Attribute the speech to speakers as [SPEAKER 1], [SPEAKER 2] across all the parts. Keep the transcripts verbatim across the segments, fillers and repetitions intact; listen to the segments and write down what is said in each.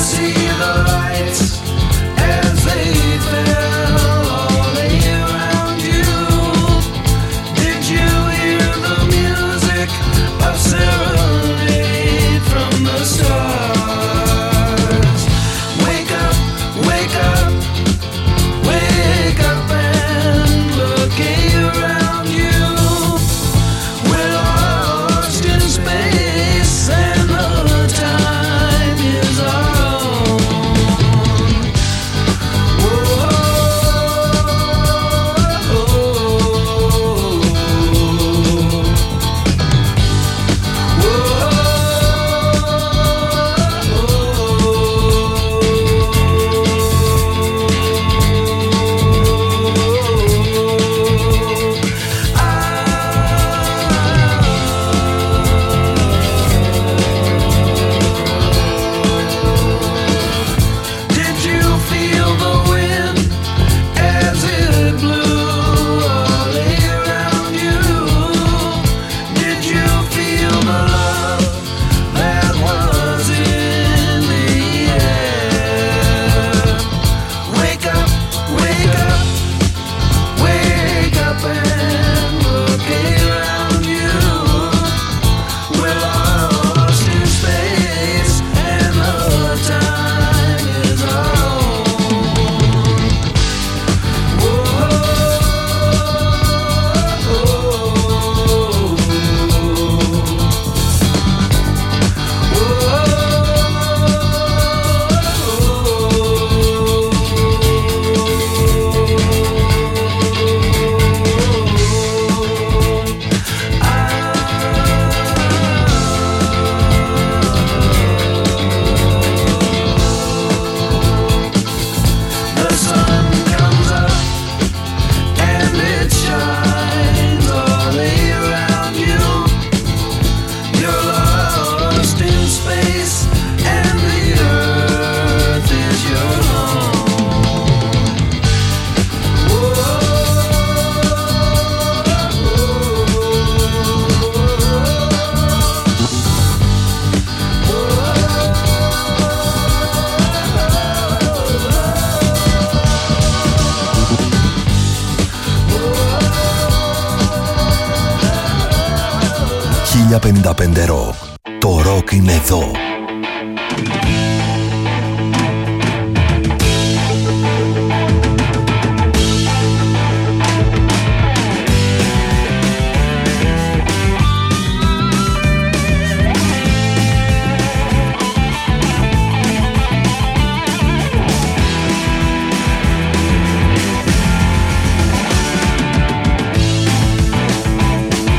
[SPEAKER 1] χίλια πενήντα πέντε ροκ. Το ροκ είναι εδώ.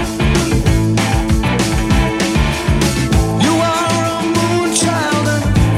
[SPEAKER 2] You are a moonchild and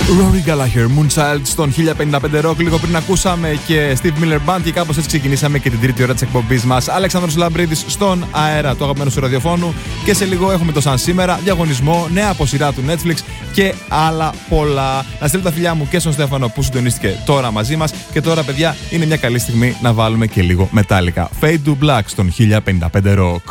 [SPEAKER 2] Rory Gallagher, Moonchild στον χίλια πενήντα πέντε Rock. Λίγο πριν ακούσαμε και Steve Miller Band και κάπως έτσι ξεκινήσαμε και την τρίτη ώρα της εκπομπής μας. Αλέξανδρος Λαμπρίδης στον αέρα του αγαπημένου σου ραδιοφώνου. Και σε λίγο έχουμε το Σαν Σήμερα, διαγωνισμό, νέα αποσυρά του Netflix και άλλα πολλά. Να στείλω τα φιλιά μου και στον Στέφανο που συντονίστηκε τώρα μαζί μας. Και τώρα, παιδιά, είναι μια καλή στιγμή να βάλουμε και λίγο Metallica. Fade to Black στον χίλια πενήντα πέντε Rock.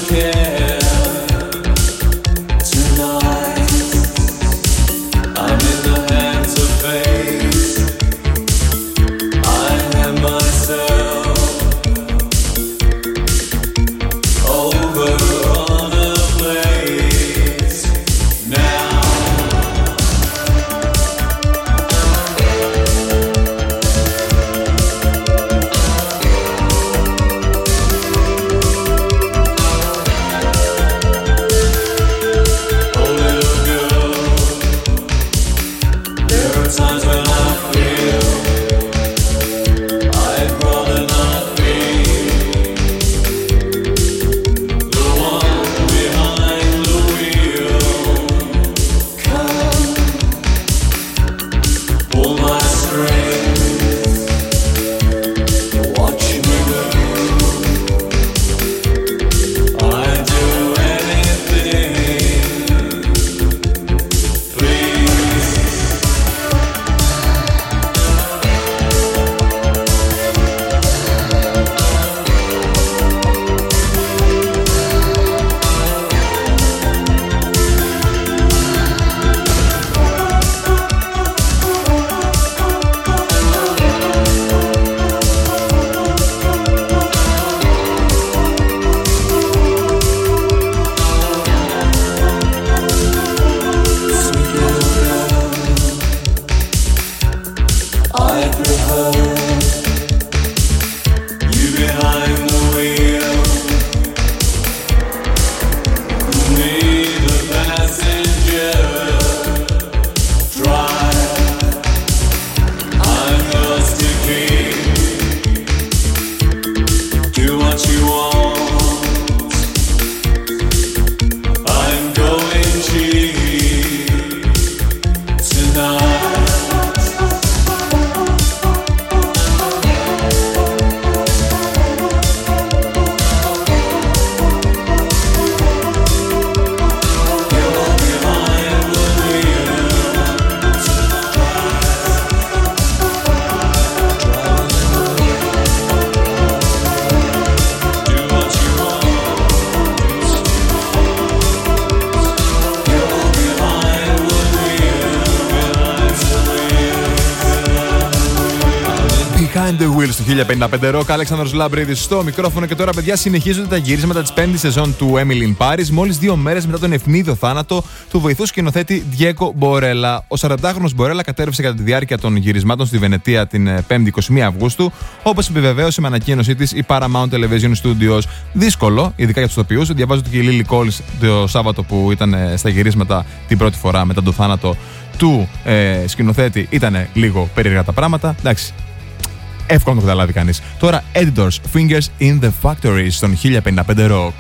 [SPEAKER 2] Behind the Wheels του χίλια πενήντα πέντε Rock, Αλέξανδρος Λαμπρίδης στο μικρόφωνο. Και τώρα, παιδιά, συνεχίζονται τα γυρίσματα της πέμπτης σεζόν του Emily in Paris, μόλις δύο μέρες μετά τον ευνίδιο θάνατο του βοηθού σκηνοθέτη Diego Μπορέλα. Ο σαραντάχρονος Μπορέλα κατέρευσε κατά τη διάρκεια των γυρισμάτων στη Βενετία την πέμπτη εικοστή πρώτη Αυγούστου, όπως επιβεβαίωσε με ανακοίνωσή της η Paramount Television Studios. Δύσκολο, ειδικά για τους ηθοποιούς. Διαβάζω ότι και η Lily Collins το Σάββατο που ήταν στα γυρίσματα την πρώτη φορά μετά τον θάνατο του ε, σκηνοθέτη, ήταν λίγο περίεργα τα πράγματα. Εντάξει. Εύκολο να το καταλάβει κανείς. Τώρα, Editors, Fingers in the Factory στον χίλια πενήντα πέντε Rock.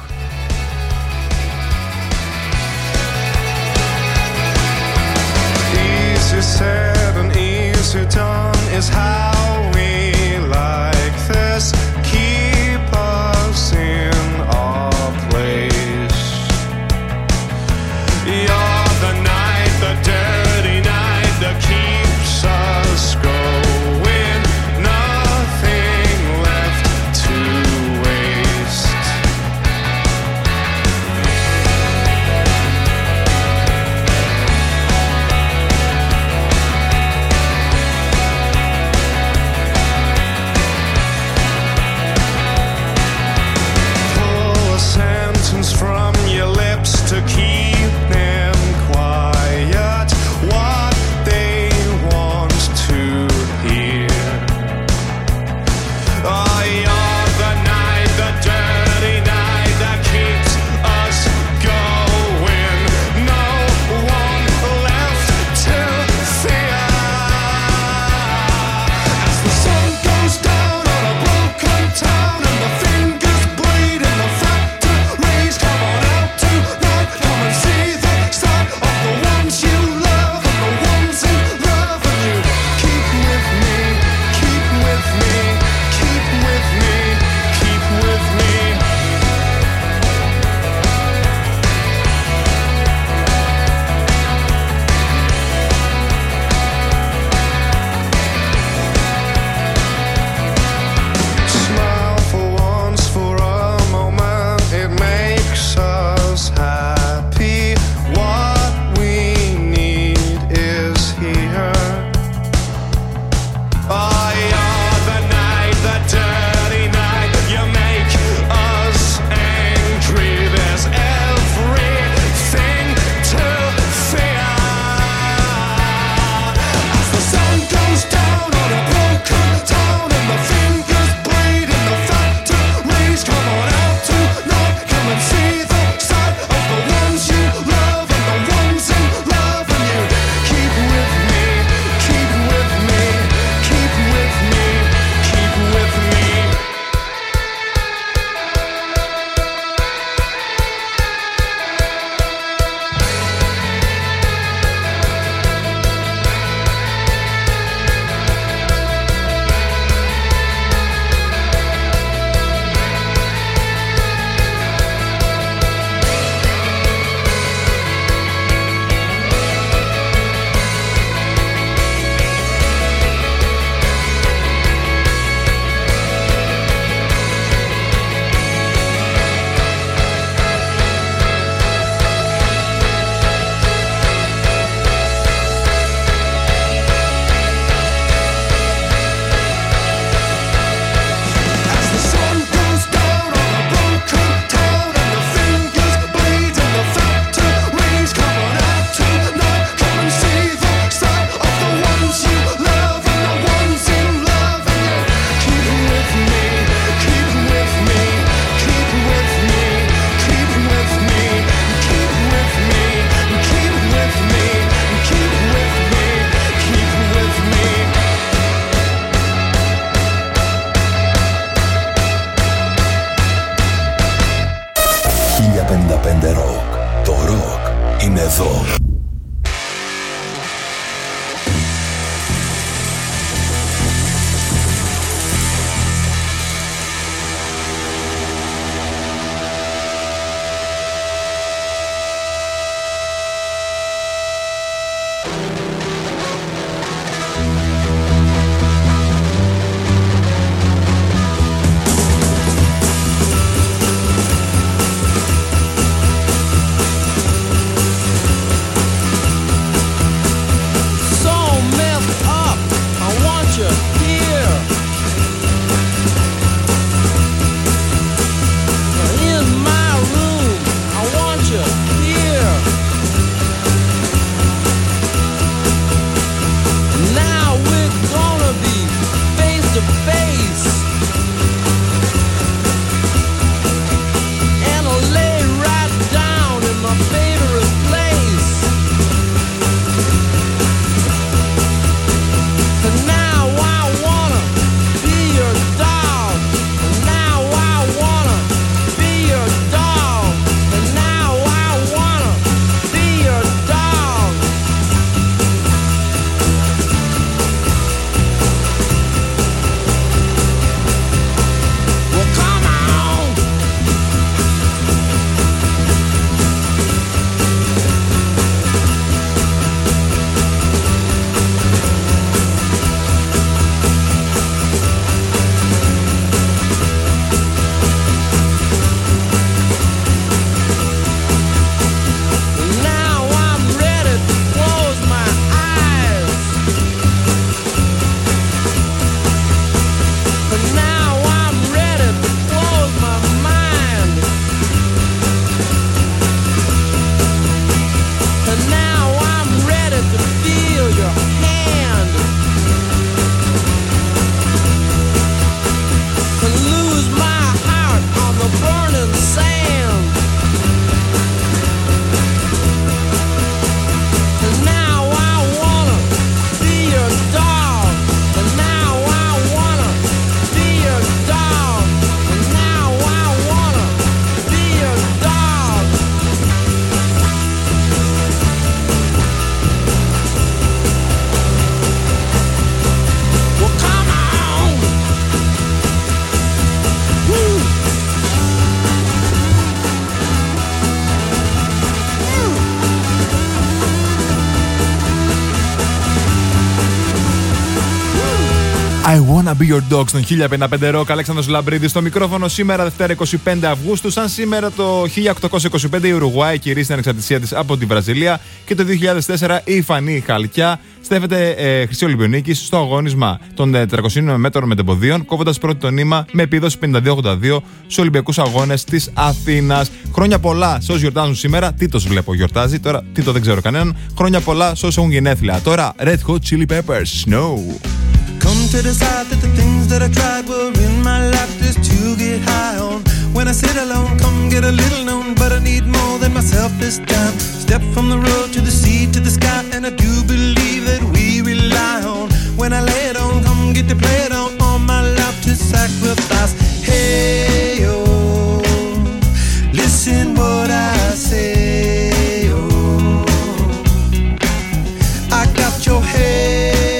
[SPEAKER 3] Easy said and easy done is how we like this. Keep us in our place. You're the night, the dirty night that keeps us going. Nothing left to waste.
[SPEAKER 2] Wanna be your dog στον χίλια πενήντα πέντε Rock. Αλέξανδρος Λαμπρίδης στο μικρόφωνο. Σήμερα Δευτέρα είκοσι πέντε Αυγούστου. Σαν σήμερα το χίλια οκτακόσια είκοσι πέντε η Ουρουγουάη κηρύσσει την ανεξαρτησία της από τη Βραζιλία. Και το δύο χιλιάδες τέσσερα η Φανή Χαλκιά στέφεται ε, χρυσή Ολυμπιονίκης στο αγώνισμα των τετρακοσίων μέτρων μετεποδίων, κόβοντας πρώτη το νήμα με επίδοση πενήντα δύο ογδόντα δύο στους Ολυμπιακούς Αγώνες της Αθήνας. Χρόνια πολλά σε όσους γιορτάζουν σήμερα. Τίτος βλέπω γιορτάζει. Τώρα Τίτο δεν ξέρω κανέναν. Χρόνια πολλά σε όσους έχουν γενέθλια. Τώρα Red Hot Chili Peppers, Snow.
[SPEAKER 4] Come to decide that the things that I tried were in my life just to get high on. When I sit alone, come get a little known, but I need more than myself this time. Step from the road to the sea to the sky, and I do believe that we rely on. When I lay it on, come get to play it on, all my life to sacrifice. Hey, oh, listen what I say, oh, I got your head.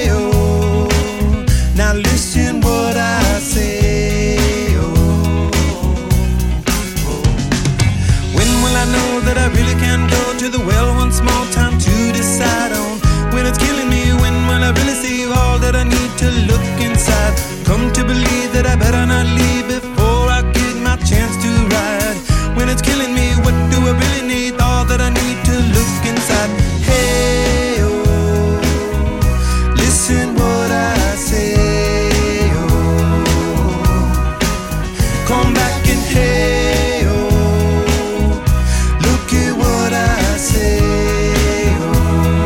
[SPEAKER 4] Now listen what I say, oh, oh. When will I know that I really can go to the well one small time to decide on? When it's killing me, when will I really see all that I need to look inside? Come to believe that I better not leave before I get my chance to ride. When it's killing me, what do I really need? All that I need to look inside. Hey, oh, listen what I say. Come back and hey, oh, look at what I say, oh.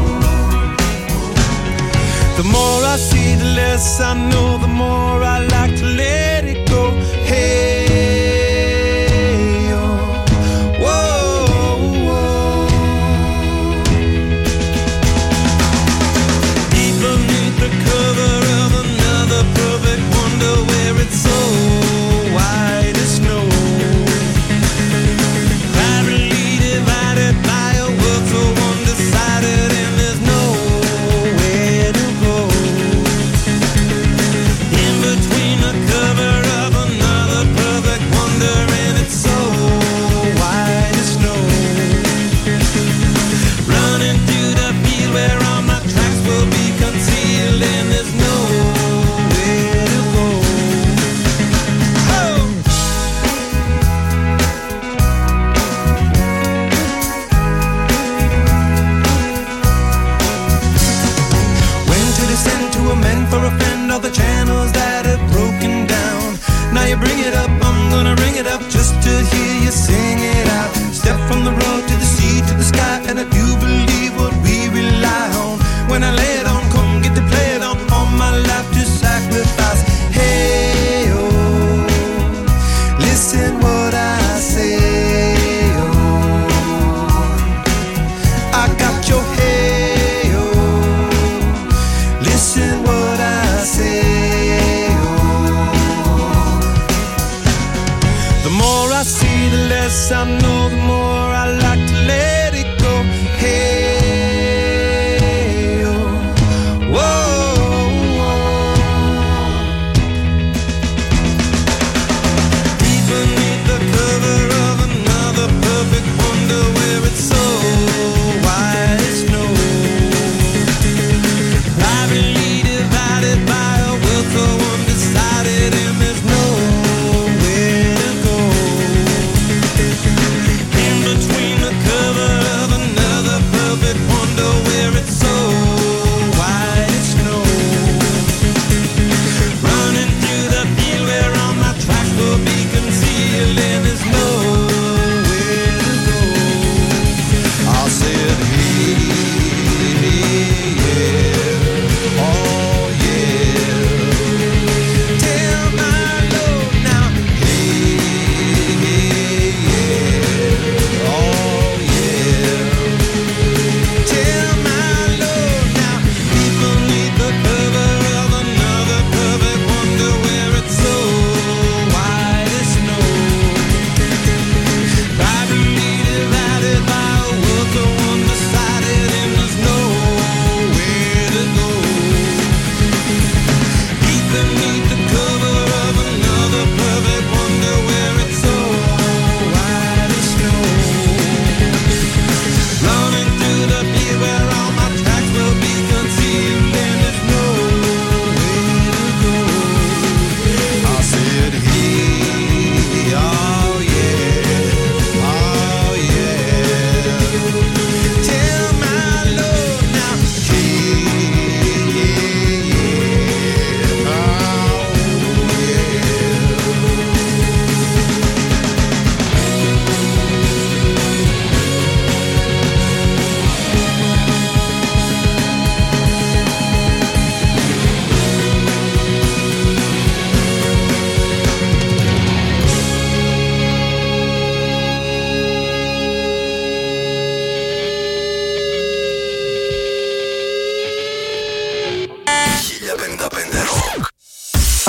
[SPEAKER 4] The more I see, the less I know, the more I like to let it go. Hey, oh, whoa, whoa. Deep beneath the cover of another perfect wonder where it's so white as snow, privately divided by a world so undecided, and there's nowhere to go. In between the cover of another perfect wonder, and it's so white as snow, running through the field where all my tracks will be concealed, and there's nowhere to go. For a friend, all the channels that have broken down. Now you bring it up, I'm gonna ring it up just to hear you sing it out. Step from the road to the sea to the sky, and I do believe what we rely on. When I lay it on, come get to play it on, all my life to sacrifice. Hey, oh, listen what I say, oh, I got your hey, oh, listen what I say, oh. The more I see, the less I know, the more I like to let it go. Hey, oh, whoa, whoa. Deep beneath the cover of another perfect wonder where it's so white as snow, privately divided by a world so undecided, and there's nowhere to go.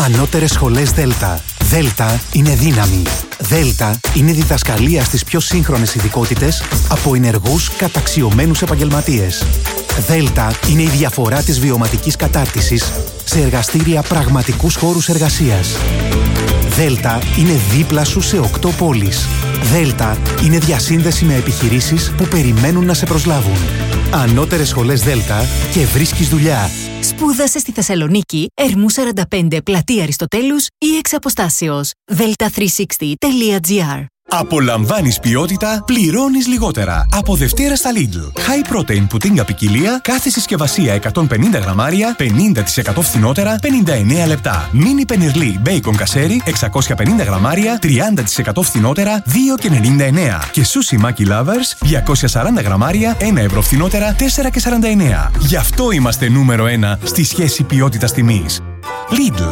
[SPEAKER 5] Ανώτερες σχολές Δέλτα. Δέλτα είναι δύναμη. Δέλτα είναι διδασκαλία στις πιο σύγχρονες ειδικότητες από ενεργούς καταξιωμένους επαγγελματίες. Δέλτα είναι η διαφορά της βιωματικής κατάρτισης σε εργαστήρια πραγματικούς χώρους εργασίας. Δέλτα είναι δίπλα σου σε οκτώ πόλεις. Δέλτα είναι διασύνδεση με επιχειρήσεις που περιμένουν να σε προσλάβουν. Ανώτερες σχολές Δέλτα και βρίσκεις δουλειά.
[SPEAKER 6] Σπούδασε στη Θεσσαλονίκη, Ερμού σαράντα πέντε, πλατεία Αριστοτέλους ή εξ αποστάσεως. δέλτα τριακόσια εξήντα τελεία τζι άρ.
[SPEAKER 7] Απολαμβάνεις ποιότητα, πληρώνεις λιγότερα. Από Δευτέρα στα Lidl. High protein πουτίνγκα ποικιλία, κάθε συσκευασία εκατόν πενήντα γραμμάρια, πενήντα τοις εκατό φθηνότερα, πενήντα εννέα λεπτά. Μίνι πενιρλί μπέικον κασέρι, εξακόσια πενήντα γραμμάρια, τριάντα τοις εκατό φθηνότερα, δύο και ενενήντα εννέα. Και Sushi Maki Lovers, διακόσια σαράντα γραμμάρια, ένα ευρώ φθηνότερα, τέσσερα και σαράντα εννέα. Γι' αυτό είμαστε νούμερο ένα στη σχέση ποιότητας τιμής. Lidl.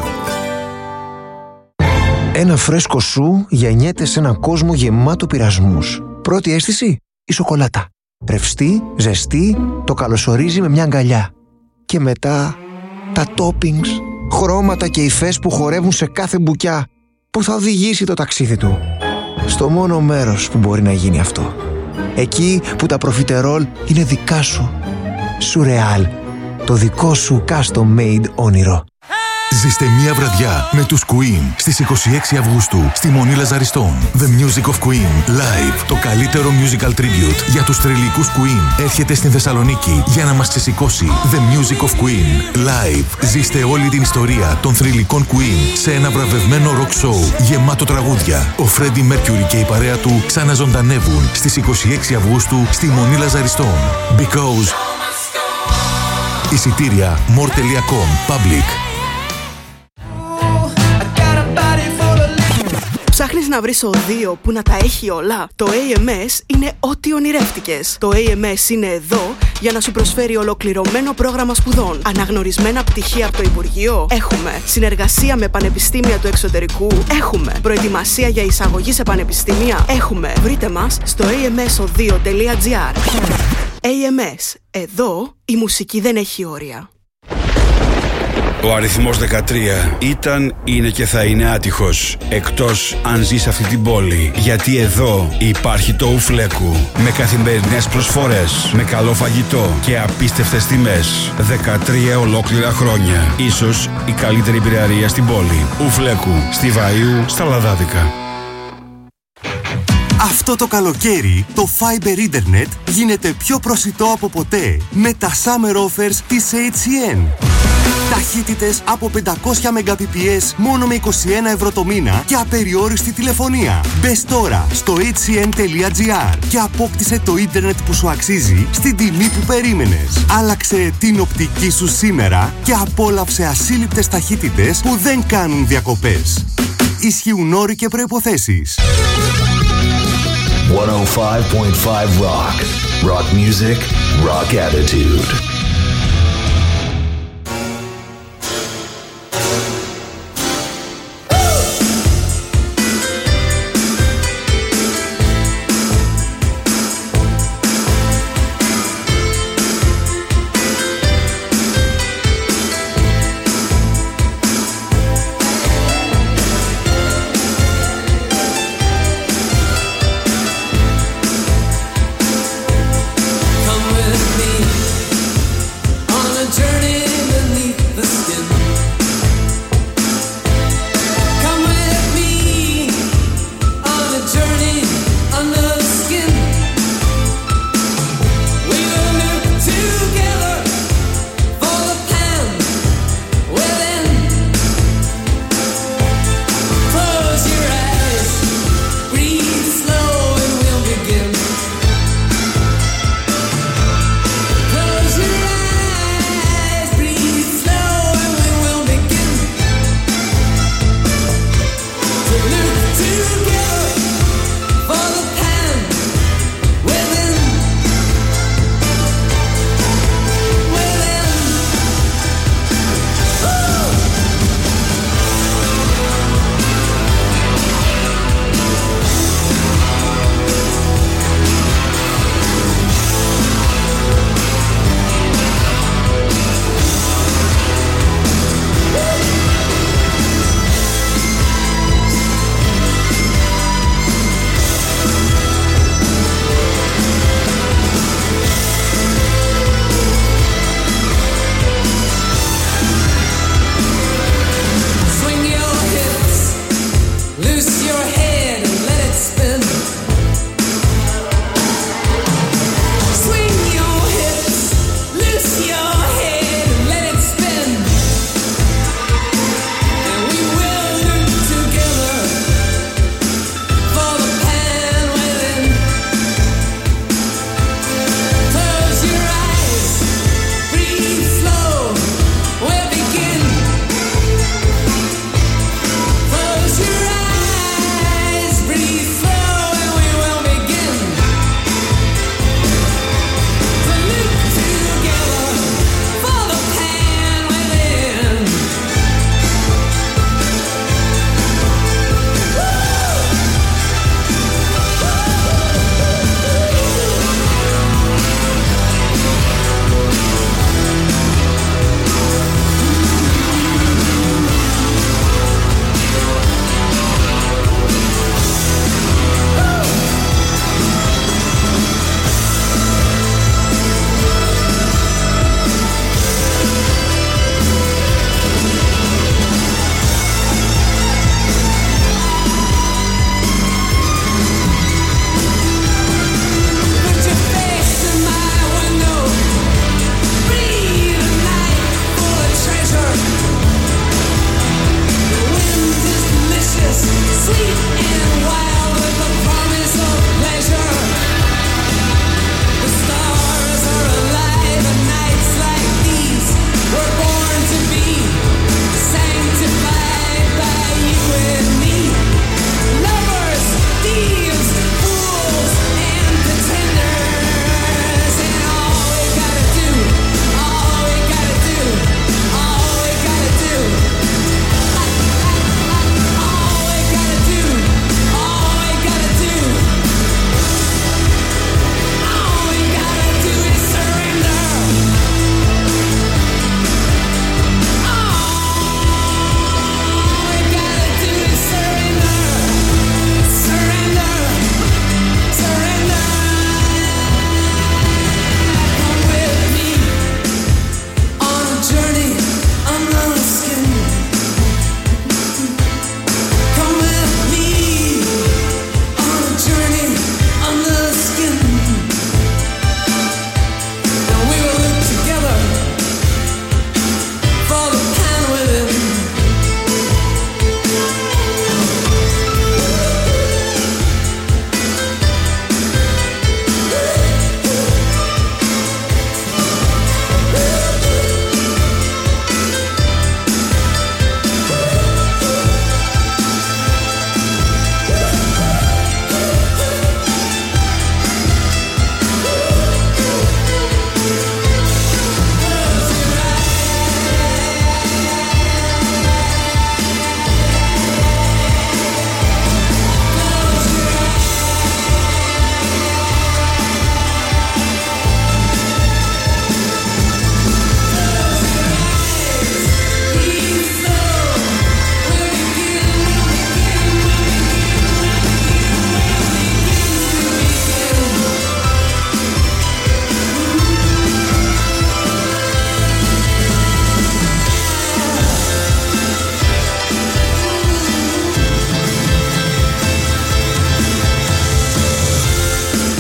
[SPEAKER 8] Ένα φρέσκο σου γεννιέται σε έναν κόσμο γεμάτο πειρασμούς. Πρώτη αίσθηση, η σοκολάτα. Ρευστή, ζεστή, το καλωσορίζει με μια αγκαλιά. Και μετά, τα toppings, χρώματα και υφές που χορεύουν σε κάθε μπουκιά, που θα οδηγήσει το ταξίδι του στο μόνο μέρος που μπορεί να γίνει αυτό. Εκεί που τα προφιτερόλ είναι δικά σου. Σουρεάλ, το δικό σου custom made όνειρο.
[SPEAKER 1] Ζήστε μία βραδιά με τους Queen στις είκοσι έξι Αυγούστου στη Μονή Λαζαριστών. The Music of Queen Live. Το καλύτερο musical tribute για τους θρυλικούς Queen έρχεται στην Θεσσαλονίκη για να μας ξεσηκώσει. The Music of Queen Live. Ζήστε όλη την ιστορία των θρυλικών Queen σε ένα βραβευμένο rock show γεμάτο τραγούδια. Ο Freddie Mercury και η παρέα του ξαναζωντανεύουν στις είκοσι έξι Αυγούστου στη Μονή Λαζαριστών. Because εισιτήρια more τελεία com Public.
[SPEAKER 9] Ψάχνεις να βρεις οδείο που να τα έχει όλα? Το έι εμ ες είναι ό,τι ονειρεύτηκες. Το έι εμ ες είναι εδώ για να σου προσφέρει ολοκληρωμένο πρόγραμμα σπουδών. Αναγνωρισμένα πτυχία από το Υπουργείο? Έχουμε. Συνεργασία με πανεπιστήμια του εξωτερικού? Έχουμε. Προετοιμασία για εισαγωγή σε πανεπιστήμια? Έχουμε. Βρείτε μας στο έι εμ ες οδείο τελεία τζι άρ. έι εμ ες. Εδώ η μουσική δεν έχει όρια.
[SPEAKER 10] Ο αριθμός δεκατρία ήταν, είναι και θα είναι άτυχος, εκτός αν ζει σε αυτή την πόλη. Γιατί εδώ υπάρχει το Ουφλέκου, με καθημερινές προσφορές, με καλό φαγητό και απίστευτες τιμές. δεκατρία ολόκληρα χρόνια. Ίσως η καλύτερη πυραρία στην πόλη. Ουφλέκου, στη Βαΐου, στα Λαδάδικα.
[SPEAKER 11] Αυτό το καλοκαίρι το Fiber Internet γίνεται πιο προσιτό από ποτέ με τα Summer Offers της έιτς σι εν. Ταχύτητες από πεντακόσια Mbps μόνο με είκοσι ένα ευρώ το μήνα και απεριόριστη τηλεφωνία. Μπες τώρα στο έιτς σι εν τελεία τζι άρ και απόκτησε το ίντερνετ που σου αξίζει στην τιμή που περίμενες. Άλλαξε την οπτική σου σήμερα και απόλαυσε ασύλληπτες ταχύτητες που δεν κάνουν διακοπές. Ισχύουν όροι και προϋποθέσεις.
[SPEAKER 1] εκατόν πέντε κόμμα πέντε Rock. Rock music, rock attitude.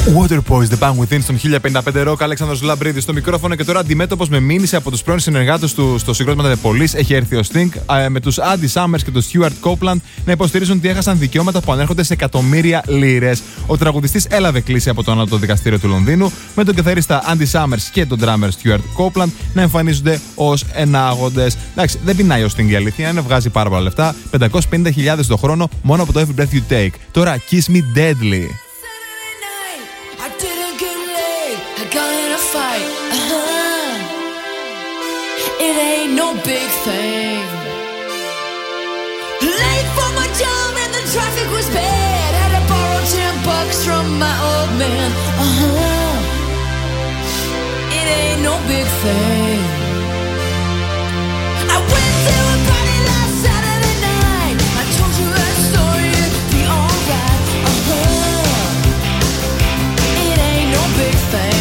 [SPEAKER 2] Waterboys, The Bang Within στον χίλια πενήντα πέντε Rock. Αλέξανδρος Λαμπρίδης στο μικρόφωνο και τώρα αντιμέτωπος με μήνυση από τους πρώην συνεργάτες του στο συγκρότημα The Police έχει έρθει ο Sting με τους Andy Summers και τον Stuart Copeland να υποστηρίζουν ότι έχασαν δικαιώματα που ανέρχονται σε εκατομμύρια λίρες. Ο τραγουδιστής έλαβε κλήση από το Ανώτατο Δικαστήριο του Λονδίνου με τον κιθαρίστα Andy Summers και τον drummer Stuart Copeland να εμφανίζονται ως ενάγοντες. Εντάξει, δεν πεινάει ο Sting η αλήθεια, είναι βγάζει πάρα πολλά λεφτά. πεντακόσιες πενήντα χιλιάδες το χρόνο μόνο από το Every Breath You Take. Τώρα Kiss Me Deadly.
[SPEAKER 12] Got in a fight, uh-huh. It ain't no big thing. Late for my job and the traffic was bad. Had to borrow ten bucks from my old man, uh-huh. It ain't no big thing. I went to a party last Saturday night. I told you that story, it'd be alright, uh-huh. It ain't no big thing.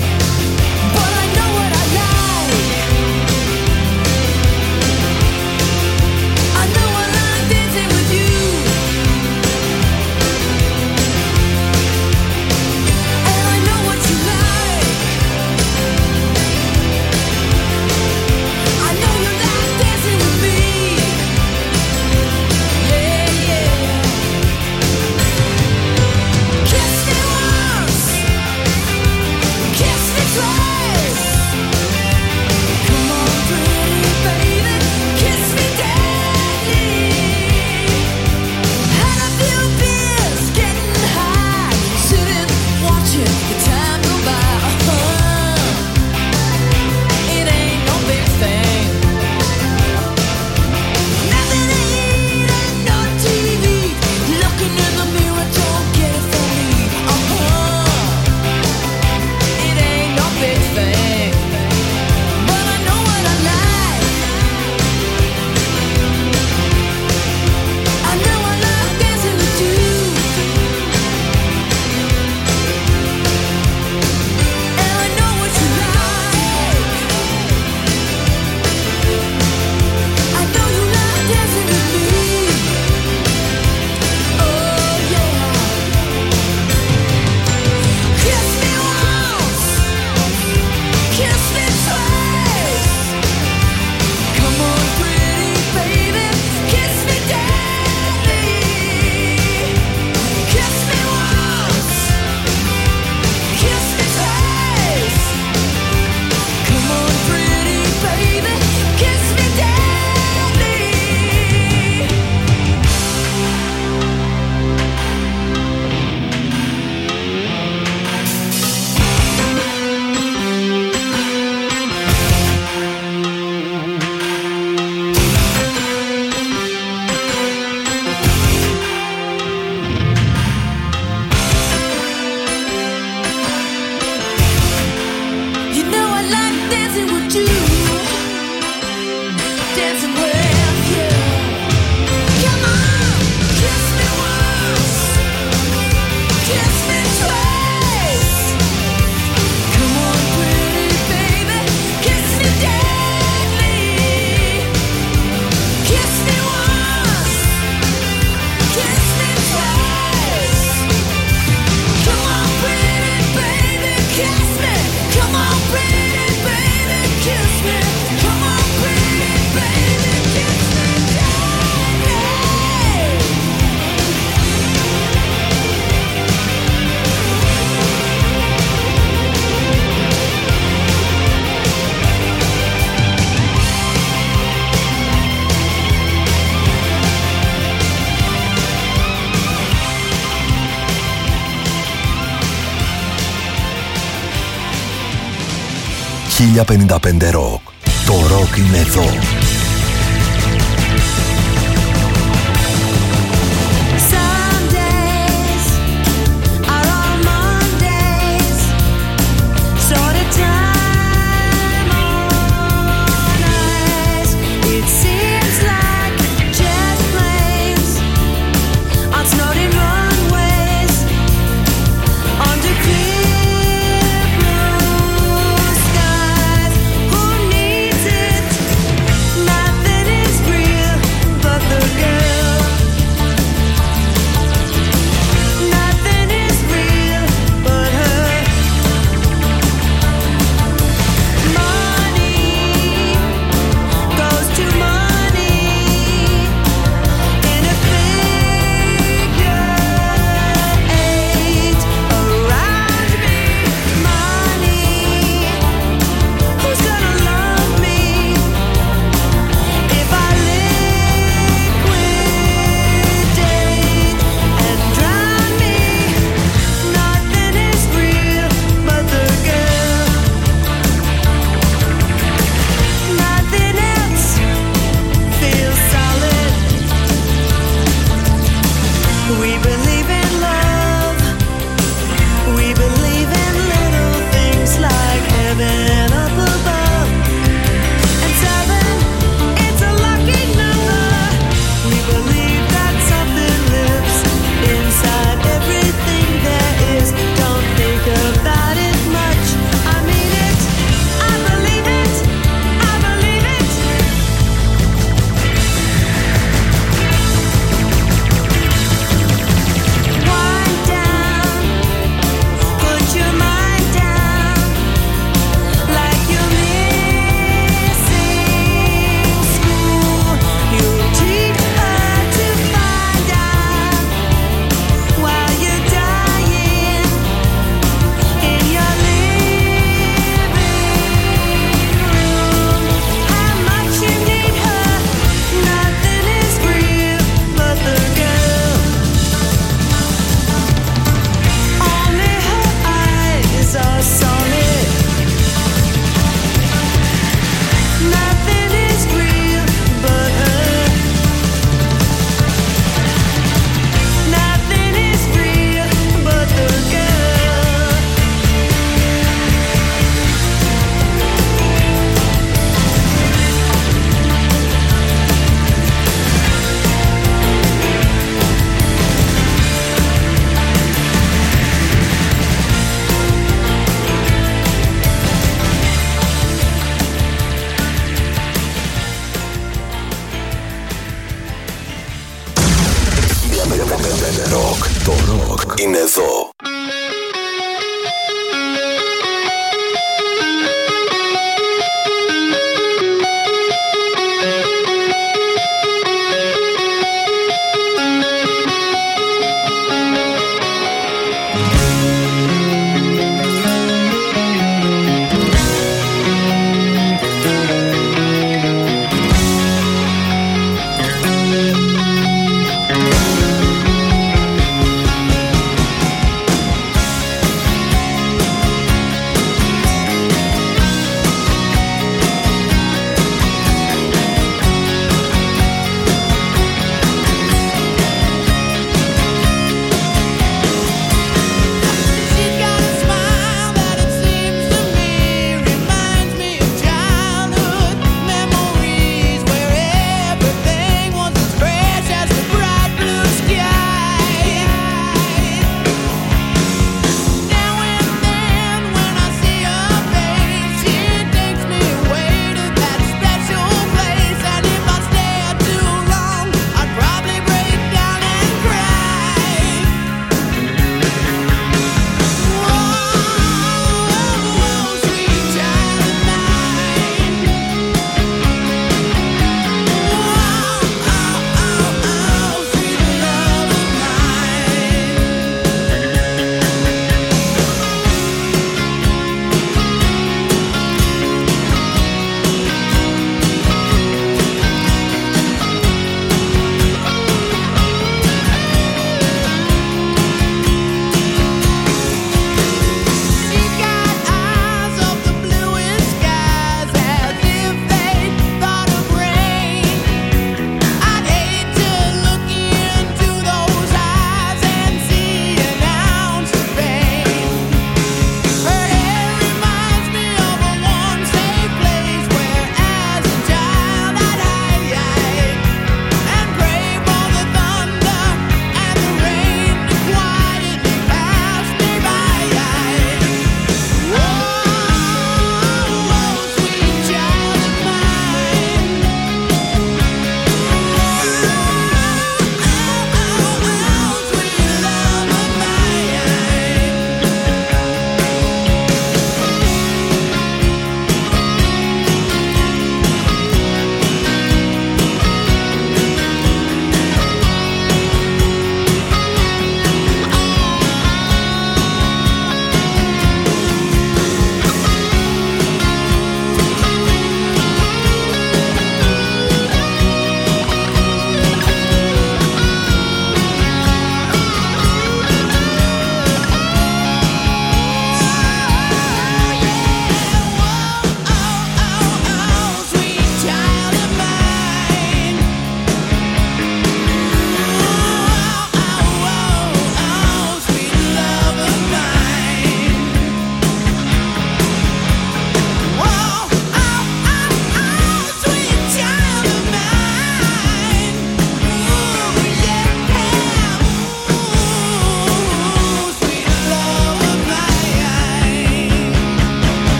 [SPEAKER 13] χίλια πενήντα πέντε Rock. Το rock είναι εδώ.
[SPEAKER 12] Who needs it?
[SPEAKER 4] We believe in love. We believe in little things like heaven up above. And seven, it's a lucky number. We believe that something lives inside everything there is. Don't think about it much. I mean it. I believe it. I believe it. Wind down. Put your mind down. Like you're missing school. You teach her to find out while you're dying in your living room. How much you need her. Nothing is real but the girl. Only her eyes are solid. Nothing is real but her. Nothing is real but the girl.
[SPEAKER 13] Ροκ. Το ροκ είναι εδώ.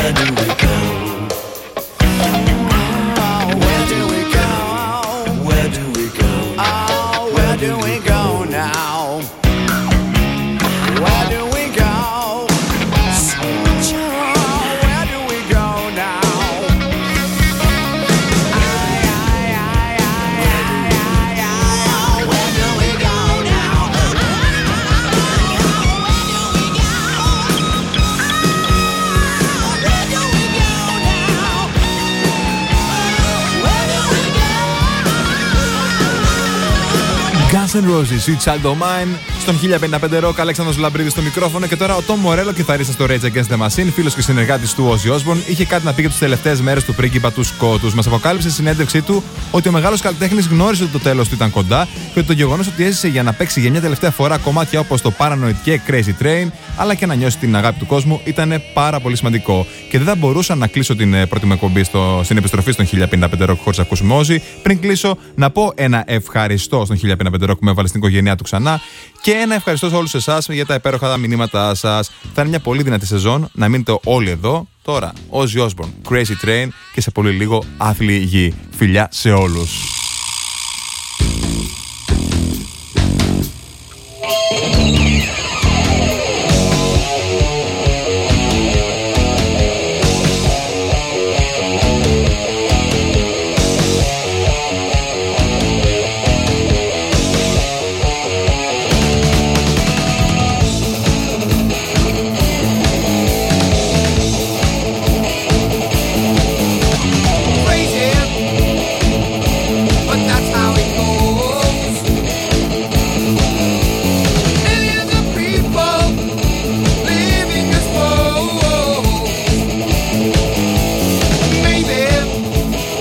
[SPEAKER 4] Where do we go? Where do we go? Where do we go? Oh, where do we go now? Where do we go? Where do we go now? Where do we go now?
[SPEAKER 2] Guns N' Roses, Sweet Child O' Mine, στον χίλια πενήντα πέντε Rock, Αλέξανδρος Λαμπρίδης στο μικρόφωνο και τώρα ο Tom Morello, κιθαρίστας στο Rage Against the Machine, φίλος και συνεργάτης του Ozzy Osbourne, είχε κάτι να πει για τις τελευταίες μέρες του πρίγκιπα του Σκότους. Μας αποκάλυψε στη συνέντευξή του ότι ο μεγάλος καλλιτέχνης γνώριζε ότι το τέλος του ήταν κοντά και ότι το γεγονός ότι έζησε για να παίξει για μια τελευταία φορά κομμάτια όπως το Paranoid και Crazy Train, αλλά και να νιώσει την αγάπη του κόσμου, ήταν πάρα πολύ σημαντικό. Και δεν θα μπορούσα να κλείσω την πρώτη μου εκπομπή στο, στην επιστροφή στον χίλια πενήντα πέντε Rock χωρίς να ακούσουμε Ozzy. Πριν κλείσω, να πω ένα ευχαριστώ στον χίλια πενήντα πέντε Rock που με έβαλε στην οικογένειά του ξανά και ένα ευχαριστώ σε όλους εσάς για τα υπέροχα μηνύματά σας. Θα είναι μια πολύ δυνατή σεζόν, να μείνετε όλοι εδώ. Τώρα, Ozzy Osbourne, Crazy Train και σε πολύ λίγο άθλη γη. Φιλιά σε όλους.